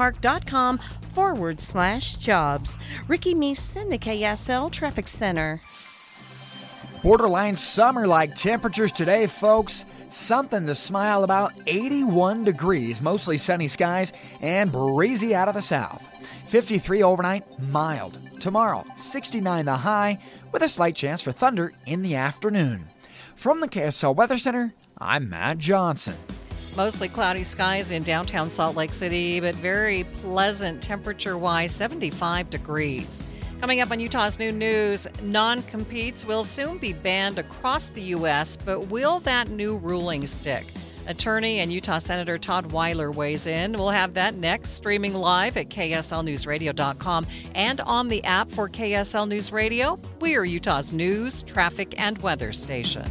lagoonpark.com/jobs. Ricky Meese in the KSL Traffic Center. Borderline summer-like temperatures today, folks. Something to smile about. 81 degrees, mostly sunny skies, and breezy out of the south. 53 overnight, mild. Tomorrow, 69 the high, with a slight chance for thunder in the afternoon. From the KSL Weather Center, I'm Matt Johnson. Mostly cloudy skies in downtown Salt Lake City, but very pleasant temperature-wise, 75 degrees. Coming up on Utah's New News, non-competes will soon be banned across the U.S., but will that new ruling stick? Attorney and Utah Senator Todd Weiler weighs in. We'll have that next, streaming live at KSLNewsRadio.com and on the app for KSL News Radio. We are Utah's news, traffic, and weather station.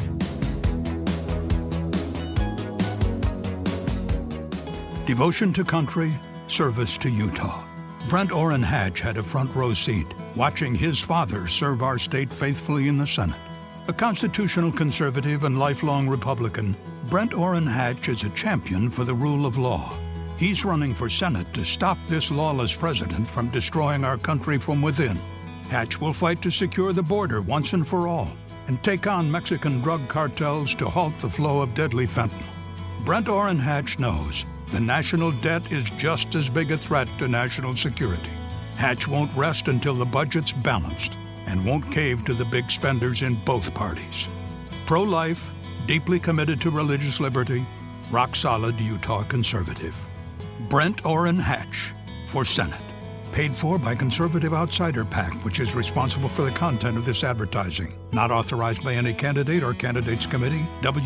Devotion to country, service to Utah. Brent Orrin Hatch had a front row seat, watching his father serve our state faithfully in the Senate. A constitutional conservative and lifelong Republican, Brent Orrin Hatch is a champion for the rule of law. He's running for Senate to stop this lawless president from destroying our country from within. Hatch will fight to secure the border once and for all and take on Mexican drug cartels to halt the flow of deadly fentanyl. Brent Orrin Hatch knows the national debt is just as big a threat to national security. Hatch won't rest until the budget's balanced and won't cave to the big spenders in both parties. Pro-life, deeply committed to religious liberty, rock-solid Utah conservative. Brent Orrin Hatch for Senate. Paid for by Conservative Outsider PAC, which is responsible for the content of this advertising. Not authorized by any candidate or candidates committee.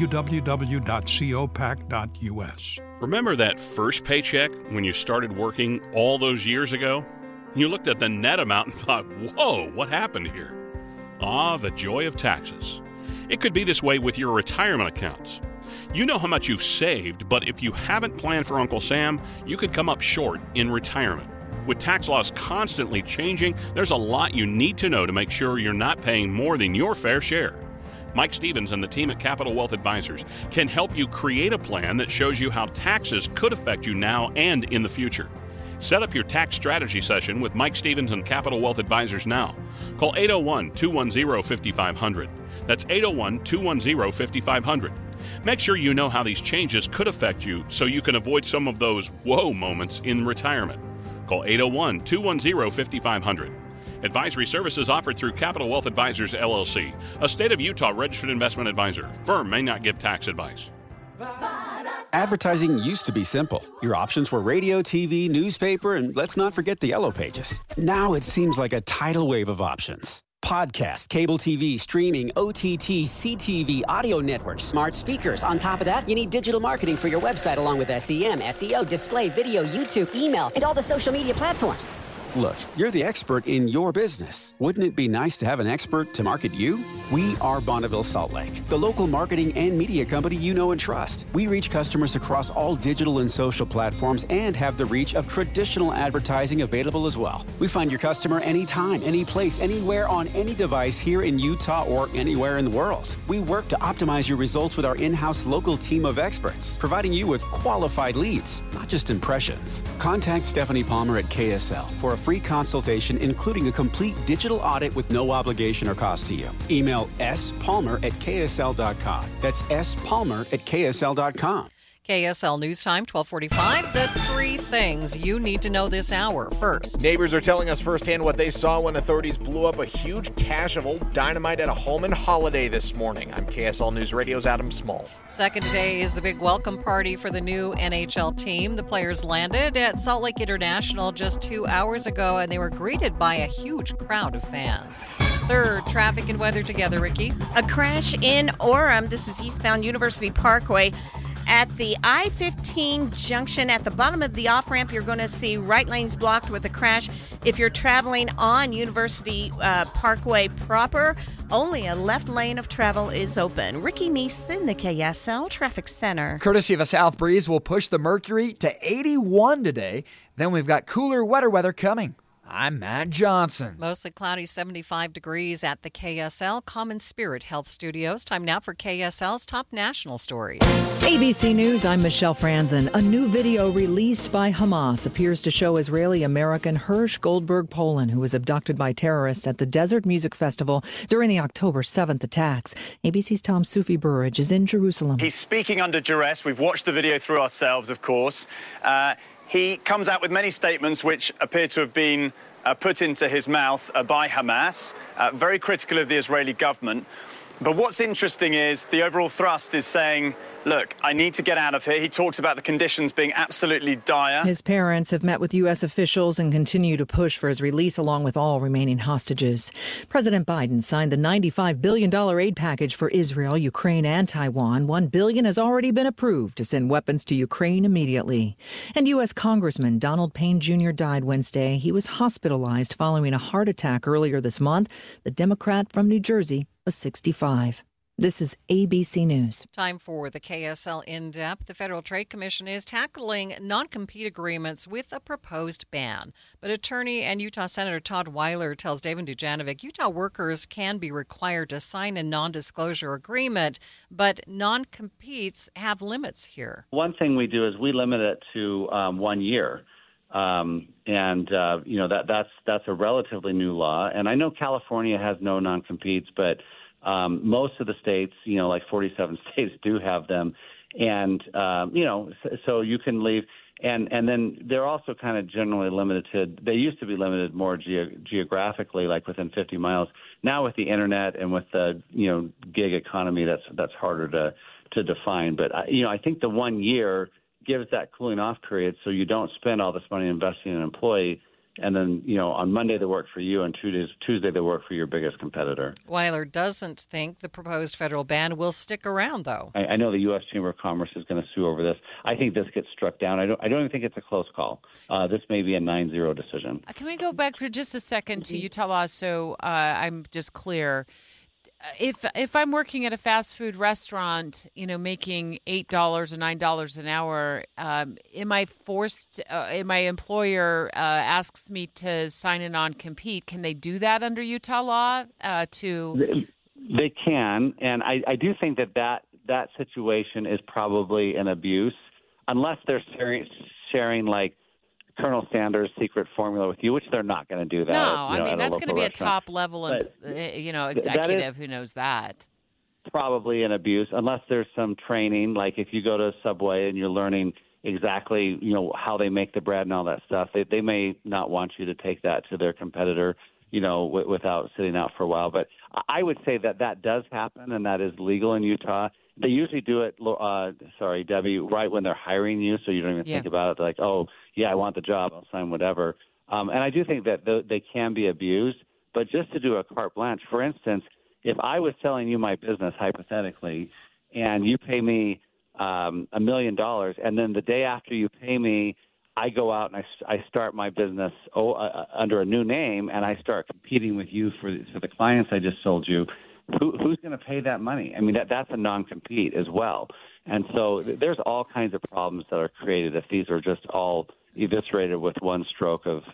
www.copac.us. Remember that first paycheck when you started working all those years ago? You looked at the net amount and thought, whoa, what happened here? Ah, the joy of taxes. It could be this way with your retirement accounts. You know how much you've saved, but if you haven't planned for Uncle Sam, you could come up short in retirement. With tax laws constantly changing, there's a lot you need to know to make sure you're not paying more than your fair share. Mike Stevens and the team at Capital Wealth Advisors can help you create a plan that shows you how taxes could affect you now and in the future. Set up your tax strategy session with Mike Stevens and Capital Wealth Advisors now. Call 801-210-5500. That's 801-210-5500. Make sure you know how these changes could affect you so you can avoid some of those whoa moments in retirement. Call 801-210-5500. Advisory services offered through Capital Wealth Advisors, LLC, a state of Utah registered investment advisor. Firm may not give tax advice. Advertising used to be simple. Your options were radio, TV, newspaper, and let's not forget the yellow pages. Now it seems like a tidal wave of options. Podcast, cable TV, streaming, OTT, CTV, audio network, smart speakers. On top of that, you need digital marketing for your website along with SEM, SEO, display, video, YouTube, email, and all the social media platforms. Look, you're the expert in your business. Wouldn't it be nice to have an expert to market you? We are Bonneville Salt Lake, the local marketing and media company you know and trust. We reach customers across all digital and social platforms and have the reach of traditional advertising available as well. We find your customer anytime, any place, anywhere on any device here in Utah or anywhere in the world. We work to optimize your results with our in-house local team of experts, providing you with qualified leads, not just impressions. Contact Stephanie Palmer at KSL for a free consultation, including a complete digital audit with no obligation or cost to you. Email spalmer@ksl.com. That's spalmer@ksl.com. KSL News Time, 1245. The three things you need to know this hour. First, neighbors are telling us firsthand what they saw when authorities blew up a huge cache of old dynamite at a home in Holiday this morning. I'm KSL News Radio's Adam Small. Second today is the big welcome party for the new NHL team. The players landed at Salt Lake International just 2 hours ago, and they were greeted by a huge crowd of fans. Third, traffic and weather together, Ricky. A crash in Orem. This is eastbound University Parkway. At the I-15 junction, at the bottom of the off-ramp, you're going to see right lanes blocked with a crash. If you're traveling on University Parkway proper, only a left lane of travel is open. Ricky Meese in the KSL Traffic Center. Courtesy of a south breeze will push the mercury to 81 today. Then we've got cooler, wetter weather coming. I'm Matt Johnson. Mostly cloudy, 75 degrees at the KSL Common Spirit Health Studios. Time now for KSL's top national stories. ABC News, I'm Michelle Franzen. A new video released by Hamas appears to show Israeli-American Hirsch Goldberg Poland, who was abducted by terrorists at the Desert Music Festival during the October 7th attacks. ABC's Tom Sufi Burridge is in Jerusalem. He's speaking under duress. We've watched the video through ourselves, of course. He comes out with many statements which appear to have been put into his mouth by Hamas, very critical of the Israeli government. But what's interesting is the overall thrust is saying, look, I need to get out of here. He talks about the conditions being absolutely dire. His parents have met with U.S. officials and continue to push for his release along with all remaining hostages. President Biden signed the $95 billion aid package for Israel, Ukraine, and Taiwan. $1 billion has already been approved to send weapons to Ukraine immediately. And U.S. Congressman Donald Payne Jr. died Wednesday. He was hospitalized following a heart attack earlier this month. The Democrat from New Jersey was 65. This is ABC News. Time for the KSL In-Depth. The Federal Trade Commission is tackling non-compete agreements with a proposed ban. But attorney and Utah Senator Todd Weiler tells David Dujanovic Utah workers can be required to sign a non-disclosure agreement, but non-competes have limits here. One thing we do is we limit it to 1 year. That's a relatively new law. And I know California has no non-competes, but most of the states, like 47 states do have them. And, so you can leave. And then they're also kind of generally limited. They used to be limited more geographically, like within 50 miles. Now with the internet and with the, gig economy, that's harder to define. But, I think the 1 year gives that cooling off period so you don't spend all this money investing in an employee. And then, on Monday they work for you, and Tuesday they work for your biggest competitor. Weiler doesn't think the proposed federal ban will stick around, though. I know the U.S. Chamber of Commerce is going to sue over this. I think this gets struck down. I don't even think it's a close call. This may be a 9-0 decision. Can we go back for just a second to Utah law so I'm just clear? If I'm working at a fast food restaurant, making $8 or $9 an hour, am I forced? My employer asks me to sign a non-compete. Can they do that under Utah law? They can, and I do think that situation is probably an abuse, unless they're sharing like Colonel Sanders' secret formula with you, which they're not going to do that. No, that's going to be a top level, executive who knows that. Probably an abuse, unless there's some training, like if you go to Subway and you're learning exactly, how they make the bread and all that stuff. They may not want you to take that to their competitor, without sitting out for a while. But I would say that does happen, and that is legal in Utah. they usually do it, Debbie, right when they're hiring you, so you don't even think about it. They're like, oh, yeah, I want the job, I'll sign whatever. And I do think that they can be abused, but just to do a carte blanche, for instance, if I was selling you my business, hypothetically, and you pay me $1 million, and then the day after you pay me, I go out and I start my business under a new name, and I start competing with you for the clients I just sold you, who's going to pay that money? I mean, that's a non-compete as well. And so there's all kinds of problems that are created if these are just all eviscerated with one stroke of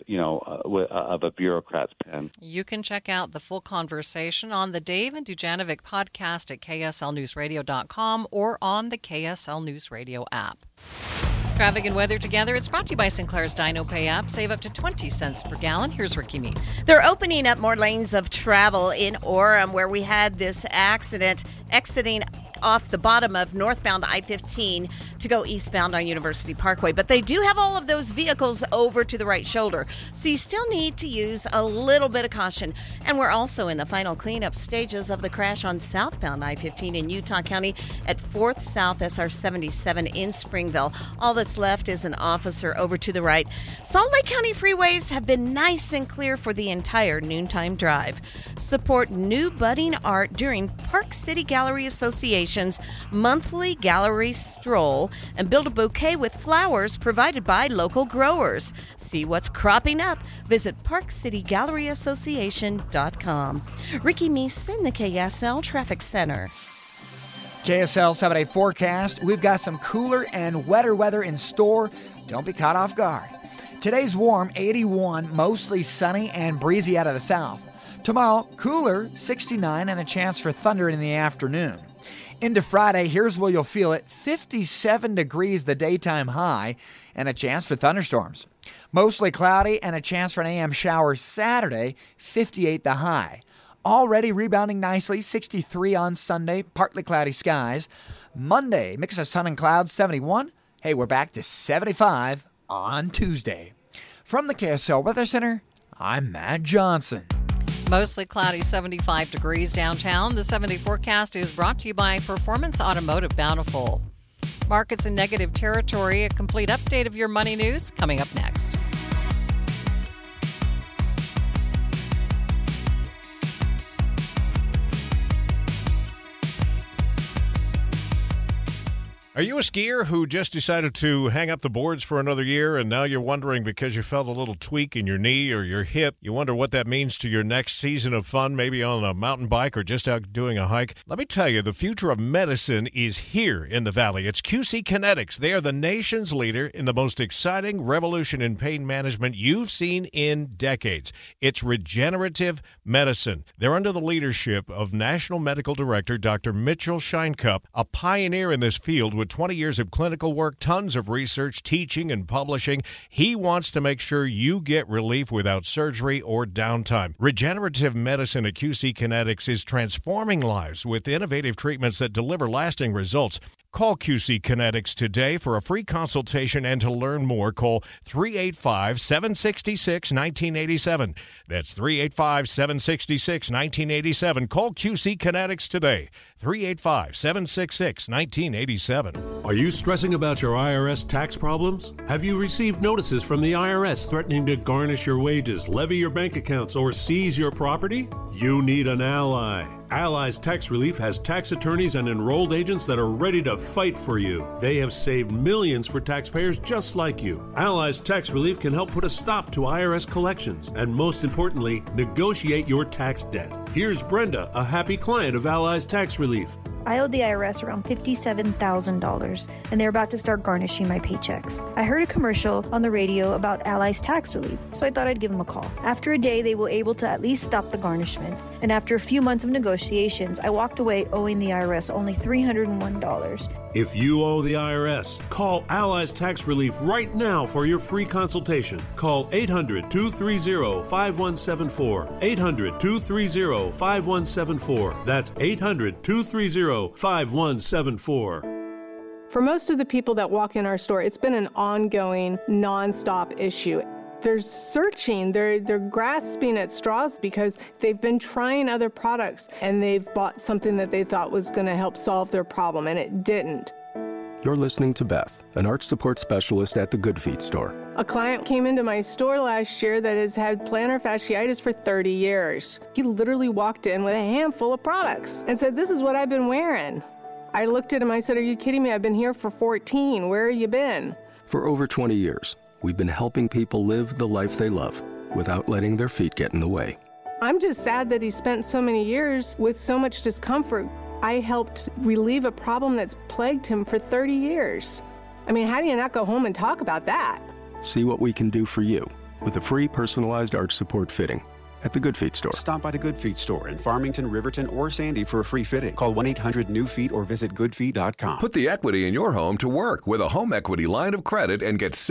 a bureaucrat's pen. You can check out the full conversation on the Dave and Dujanovic podcast at KSLNewsRadio.com or on the KSL News Radio app. Traffic and weather together. It's brought to you by Sinclair's Dino Pay app. Save up to 20 cents per gallon. Here's Ricky Meese. They're opening up more lanes of travel in Orem, where we had this accident exiting off the bottom of northbound I-15 to go eastbound on University Parkway. But they do have all of those vehicles over to the right shoulder, so you still need to use a little bit of caution. And we're also in the final cleanup stages of the crash on southbound I-15 in Utah County at 4th South SR 77 in Springville. All that's left is an officer over to the right. Salt Lake County freeways have been nice and clear for the entire noontime drive. Support new budding art during Park City Gallery Association's monthly gallery stroll and build a bouquet with flowers provided by local growers. See what's cropping up. Visit ParkCityGalleryAssociation.com. Ricky Meese in the KSL Traffic Center. KSL 7-day forecast. We've got some cooler and wetter weather in store. Don't be caught off guard. Today's warm, 81, mostly sunny and breezy out of the south. Tomorrow, cooler, 69, and a chance for thunder in the afternoon. Into Friday, here's where you'll feel it, 57 degrees the daytime high, and a chance for thunderstorms. Mostly cloudy and a chance for an AM shower Saturday, 58 the high. Already rebounding nicely, 63 on Sunday, partly cloudy skies. Monday, mix of sun and clouds, 71. Hey, we're back to 75 on Tuesday. From the KSL Weather Center, I'm Matt Johnson. Mostly cloudy, 75 degrees downtown. The 7-day forecast is brought to you by Performance Automotive Bountiful. Markets in negative territory. A complete update of your money news coming up next. Are you a skier who just decided to hang up the boards for another year and now you're wondering because you felt a little tweak in your knee or your hip, you wonder what that means to your next season of fun, maybe on a mountain bike or just out doing a hike? Let me tell you, the future of medicine is here in the Valley. It's QC Kinetics. They are the nation's leader in the most exciting revolution in pain management you've seen in decades. It's regenerative medicine. They're under the leadership of National Medical Director Dr. Mitchell Scheinkupp, a pioneer in this field with 20 years of clinical work, tons of research, teaching, and publishing. He wants to make sure you get relief without surgery or downtime. Regenerative medicine at QC Kinetics is transforming lives with innovative treatments that deliver lasting results. Call QC Kinetics today for a free consultation, and to learn more, call 385-766-1987. That's 385-766-1987. Call QC Kinetics today, 385-766-1987. Are you stressing about your IRS tax problems? Have you received notices from the IRS threatening to garnish your wages, levy your bank accounts, or seize your property? You need an ally. Allies Tax Relief has tax attorneys and enrolled agents that are ready to fight for you. They have saved millions for taxpayers just like you. Allies Tax Relief can help put a stop to IRS collections and, most importantly, negotiate your tax debt. Here's Brenda, a happy client of Allies Tax Relief. I owed the IRS around $57,000, and they're about to start garnishing my paychecks. I heard a commercial on the radio about Allies Tax Relief, so I thought I'd give them a call. After a day, they were able to at least stop the garnishments, and after a few months of negotiations, I walked away owing the IRS only $301. If you owe the IRS, call Allies Tax Relief right now for your free consultation. Call 800-230-5174. 800-230-5174. That's 800-230-5174. For most of the people that walk in our store, it's been an ongoing, nonstop issue. They're searching, they're grasping at straws because they've been trying other products and they've bought something that they thought was going to help solve their problem, and it didn't. You're listening to Beth, an arch support specialist at the Good Feet store. A client came into my store last year that has had plantar fasciitis for 30 years. He literally walked in with a handful of products and said, "This is what I've been wearing." I looked at him, I said, "Are you kidding me? I've been here for 14. Where have you been?" For over 20 years, we've been helping people live the life they love without letting their feet get in the way. I'm just sad that he spent so many years with so much discomfort. I helped relieve a problem that's plagued him for 30 years. I mean, how do you not go home and talk about that? See what we can do for you with a free personalized arch support fitting at the Good Feet store. Stop by the Good Feet store in Farmington, Riverton, or Sandy for a free fitting. Call 1-800-NEW-FEET or visit goodfeet.com. Put the equity in your home to work with a home equity line of credit and get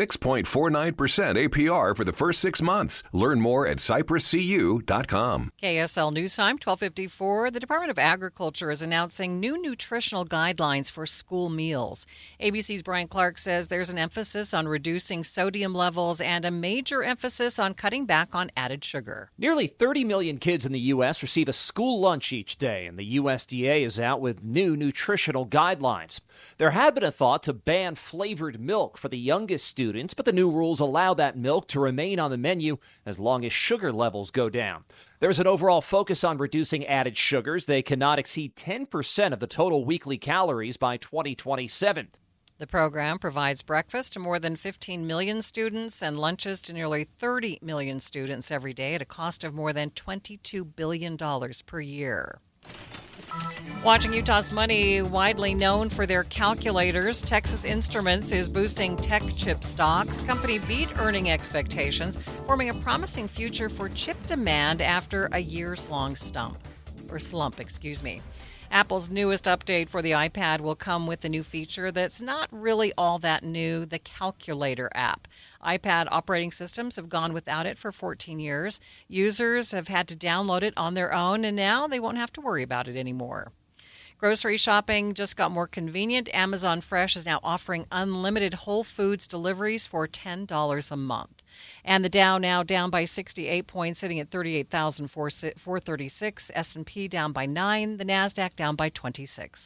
6.49% APR for the first 6 months. Learn more at cypresscu.com. KSL News Time, 12:54. The Department of Agriculture is announcing new nutritional guidelines for school meals. ABC's Brian Clark says there's an emphasis on reducing sodium levels and a major emphasis on cutting back on added sugar. Nearly 30 million kids in the U.S. receive a school lunch each day, and the USDA is out with new nutritional guidelines. There had been a thought to ban flavored milk for the youngest students, but the new rules allow that milk to remain on the menu as long as sugar levels go down. There's an overall focus on reducing added sugars. They cannot exceed 10% of the total weekly calories by 2027. The program provides breakfast to more than 15 million students and lunches to nearly 30 million students every day at a cost of more than $22 billion per year. Watching Utah's Money, widely known for their calculators, Texas Instruments is boosting tech chip stocks. The company beat earning expectations, forming a promising future for chip demand after a years-long slump. Apple's newest update for the iPad will come with a new feature that's not really all that new, the Calculator app. iPad operating systems have gone without it for 14 years. Users have had to download it on their own, and now they won't have to worry about it anymore. Grocery shopping just got more convenient. Amazon Fresh is now offering unlimited Whole Foods deliveries for $10 a month. And the Dow now down by 68 points, sitting at 38,436. S&P down by 9. The NASDAQ down by 26.